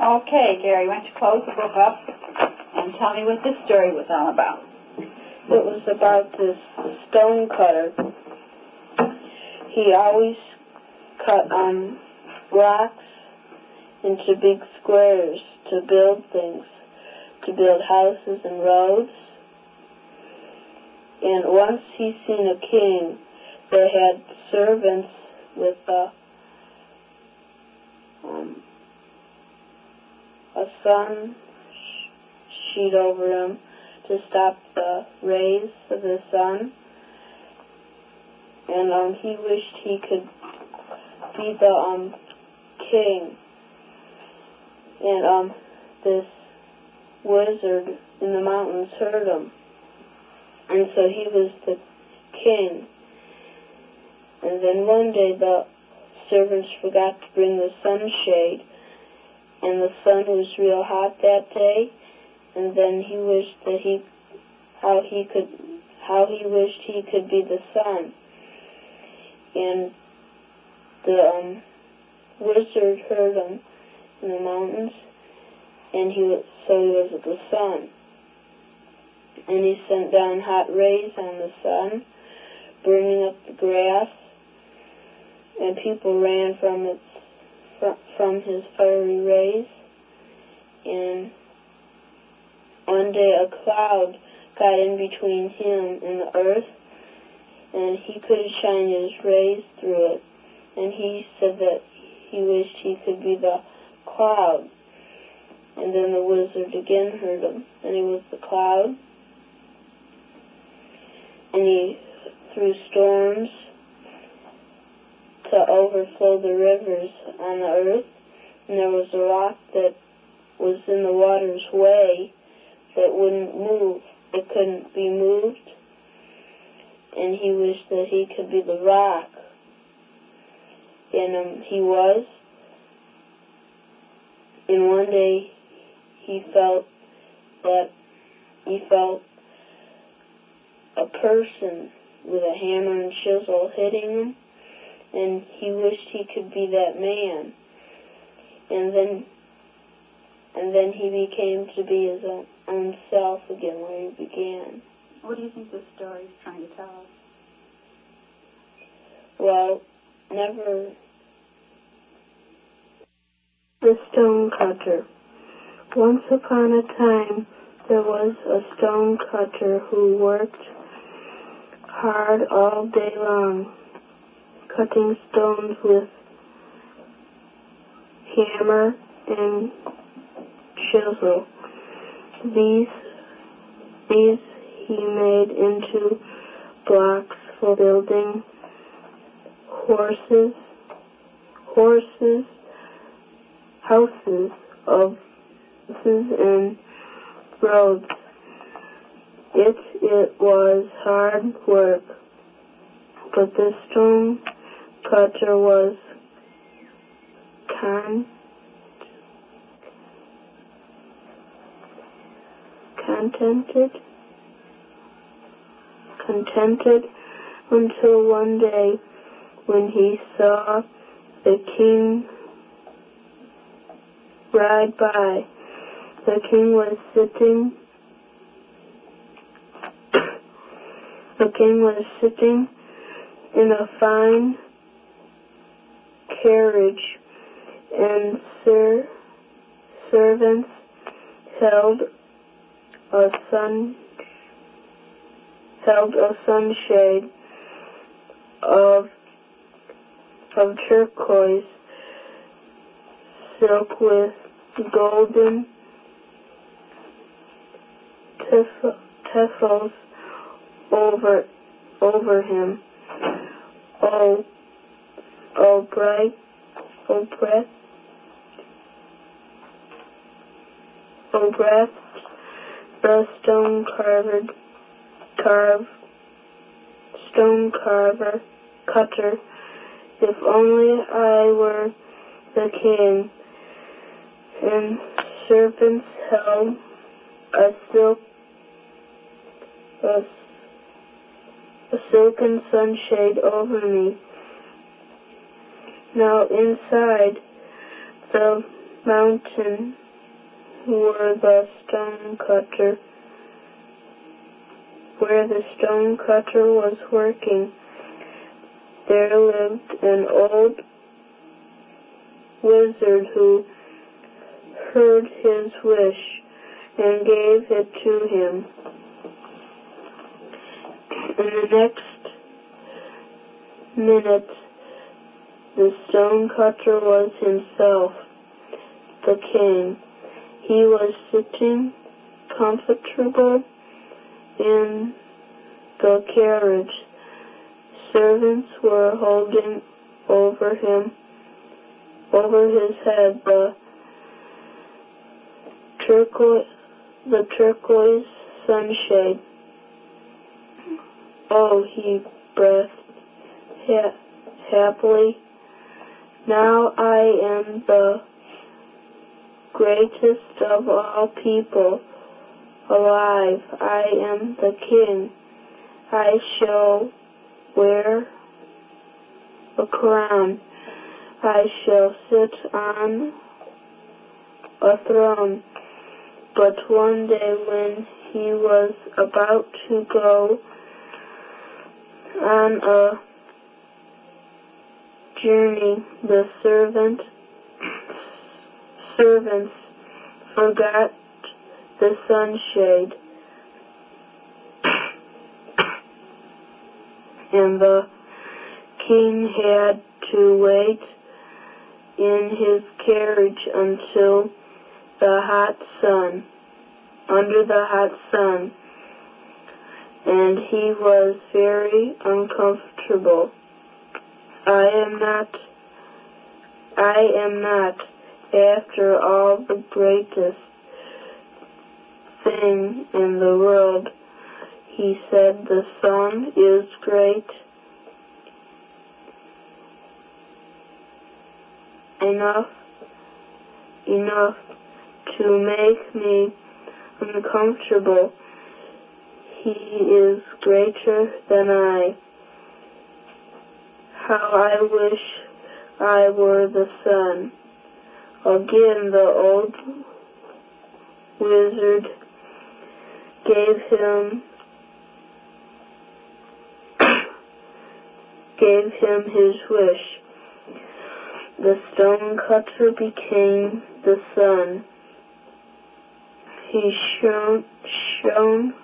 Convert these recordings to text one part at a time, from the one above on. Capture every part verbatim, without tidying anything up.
Okay, Gary, why don't you close the book up and tell me what this story was all about? It was about this stone cutter. He always cut um, rocks into big squares to build things, to build houses and roads. And once he seen a king that had servants with a, um, a sun sheet over him to stop the rays of the sun. And um, he wished he could be the um, king. And um, this wizard in the mountains heard him. And so he was the king. And then one day the servants forgot to bring the sunshade, and the sun was real hot that day. And then he wished that he, how he could, how he wished he could be the sun. And the um, wizard heard him in the mountains, and he was, so he was the sun. And he sent down hot rays on the sun, burning up the grass, and people ran from its fr from his fiery rays. And one day a cloud got in between him and the earth, and he couldn't shine his rays through it. And he said that he wished he could be the cloud. And then the wizard again heard him, and he was the cloud. And he threw storms to overflow the rivers on the earth. And there was a rock that was in the water's way that wouldn't move. It couldn't be moved. And he wished that he could be the rock. And um, he was. And one day he felt that he felt a person with a hammer and chisel hitting him, and he wished he could be that man. And then and then he became to be his own, own self again where he began. What do you think this story is trying to tell us? Well, never the stone cutter. Once upon a time, there was a stone cutter who worked hard all day long, cutting stones with hammer and chisel. These, these he made into blocks for building horses, horses, houses of houses and roads. It, it was hard work, but the stone cutter was con, contented, contented until one day when he saw the king ride by. The king was sitting the king was sitting in a fine carriage, and ser servants held a sun held a sunshade of of turquoise silk with golden tef tefils over over him. Oh, oh bright, oh breath, oh breath, the stone carved, carve, stone carver, cutter. If only I were the king. And serpents held a silk, a, a silken sunshade over me. Now inside the mountain where the stone cutter where the stone cutter was working, there lived an old wizard who heard his wish and gave it to him. In the next minute, the stone cutter was himself the king. He was sitting comfortable in the carriage. Servants were holding over him, over his head, the turquoise, the turquoise sunshade. Oh, he breathed ha- happily. Now I am the greatest of all people alive. I am the king. I shall wear a crown. I shall sit on a throne. But one day when he was about to go on a journey, the servant servants forgot the sunshade, and the king had to wait in his carriage until the hot sun, under the hot sun, and he was very uncomfortable. I am not, I am not, after all, the greatest thing in the world. He said, the sun is great enough, enough to make me uncomfortable. He is greater than I. How I wish I were the sun. Again the old wizard gave him gave him his wish. The stone cutter became the sun. He shone, shone,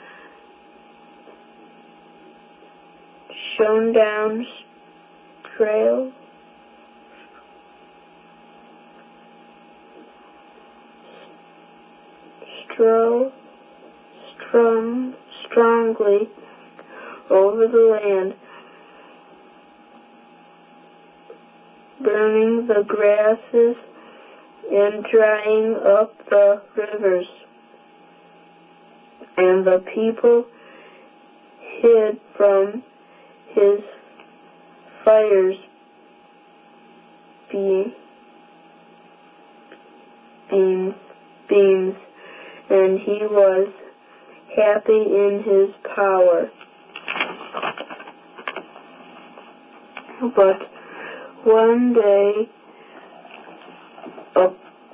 shone down trail, stro, strong, strongly over the land, burning the grasses and drying up the rivers. And the people hid from his fires be, beams, beams, and he was happy in his power. But one day a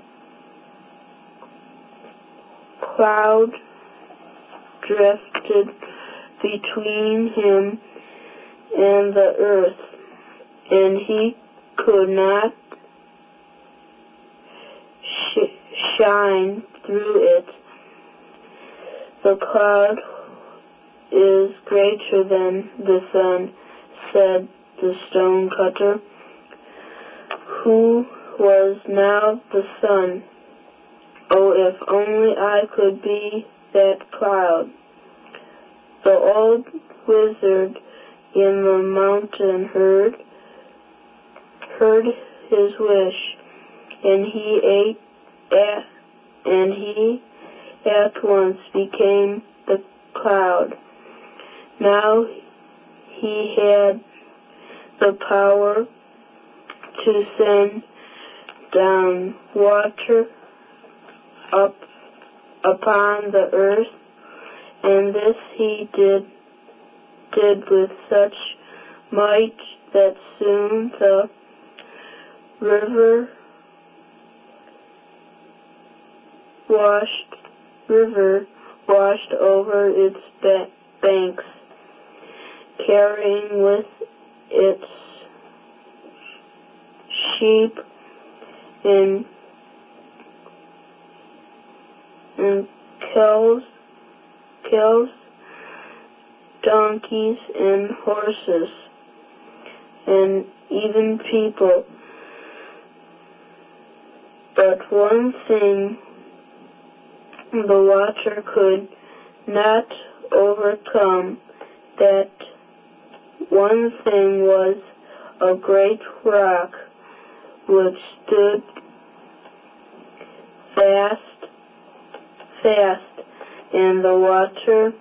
cloud drifted between him and the earth, and he could not sh- shine through it. The cloud is greater than the sun, said the stone cutter, who was now the sun. Oh, if only I could be that cloud. The old wizard in the mountain heard heard his wish, and he ate at, and he at once became the cloud. Now he had the power to send down water up upon the earth, and this he did did with such might that soon the river washed river washed over its ba banks, carrying with its sheep and, and cows, cows, donkeys, and horses, and even people. But one thing the water could not overcome, that one thing was a great rock which stood fast, fast, and the water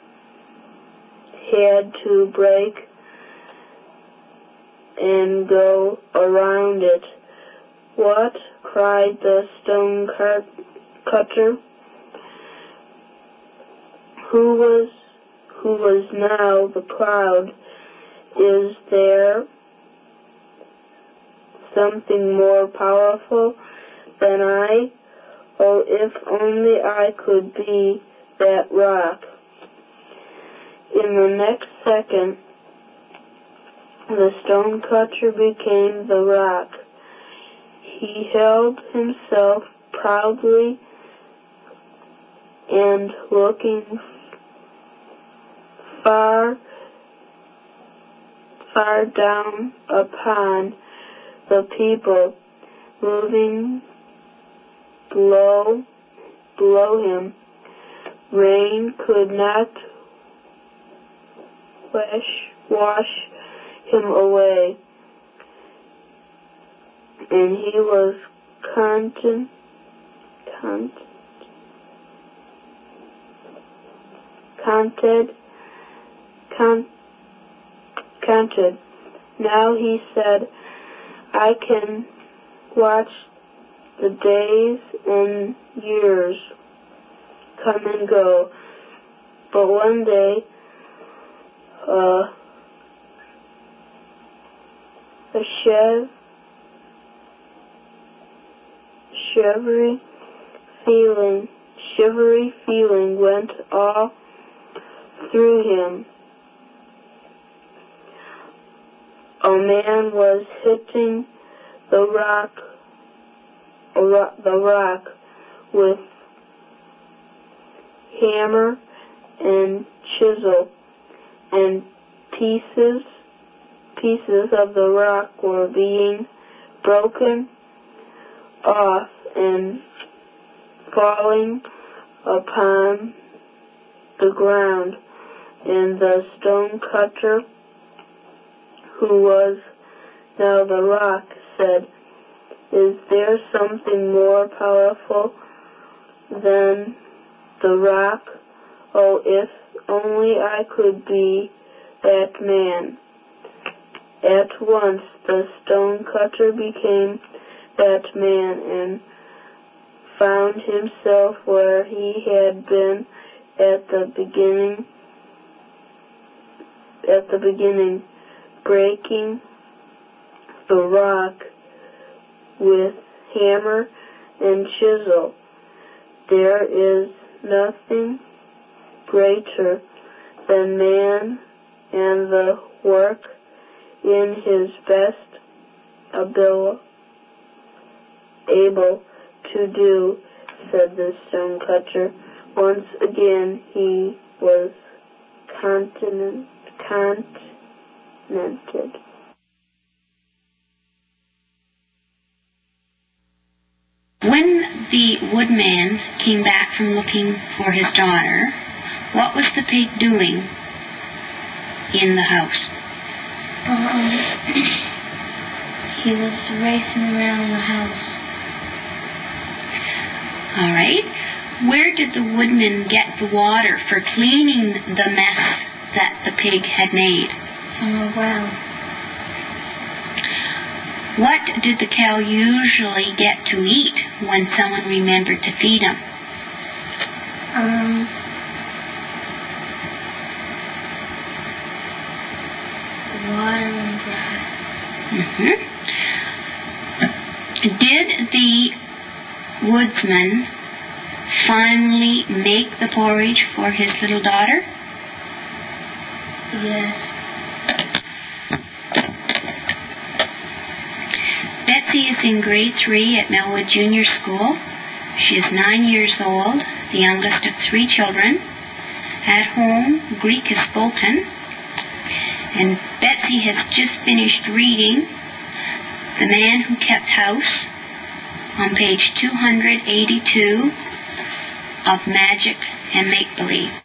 had to break and go around it. "What?" cried the stone cutter, who was who was now the crowd. "Is there something more powerful than I? Oh, if only I could be that rock." In the next second, the stone cutter became the rock. He held himself proudly, and looking far, far down upon the people moving below, below him, rain could not wash, wash him away, and he was content, content, contented, con, contented. Now he said, "I can watch the days and years come and go, but one day uh, a shiv, shivery feeling, shivery feeling went all through him. A man was hitting the rock, the rock with hammer and chisel, and pieces, pieces of the rock were being broken off and falling upon the ground, and the stone cutter, who was now the rock, said, "Is there something more powerful than the rock? Oh, if only I could be that man." At once the stone cutter became that man and found himself where he had been at the beginning, at the beginning, breaking the rock with hammer and chisel. There is nothing greater than man and the work in his best ability able to do, said the stone cutter. Once again he was continent, continented. When the woodman came back from looking for his daughter, what was the pig doing in the house? Um, he was racing around the house. All right. Where did the woodman get the water for cleaning the mess that the pig had made? From a well. What did the cow usually get to eat when someone remembered to feed him? Um, water and grass. Mm-hmm. Did the woodsman finally make the porridge for his little daughter? Yes. Betsy is in grade three at Melwood Junior School. She is nine years old, the youngest of three children. At home, Greek is spoken. And Betsy has just finished reading The Man Who Kept House on page two hundred eighty-two of Magic and Make-Believe.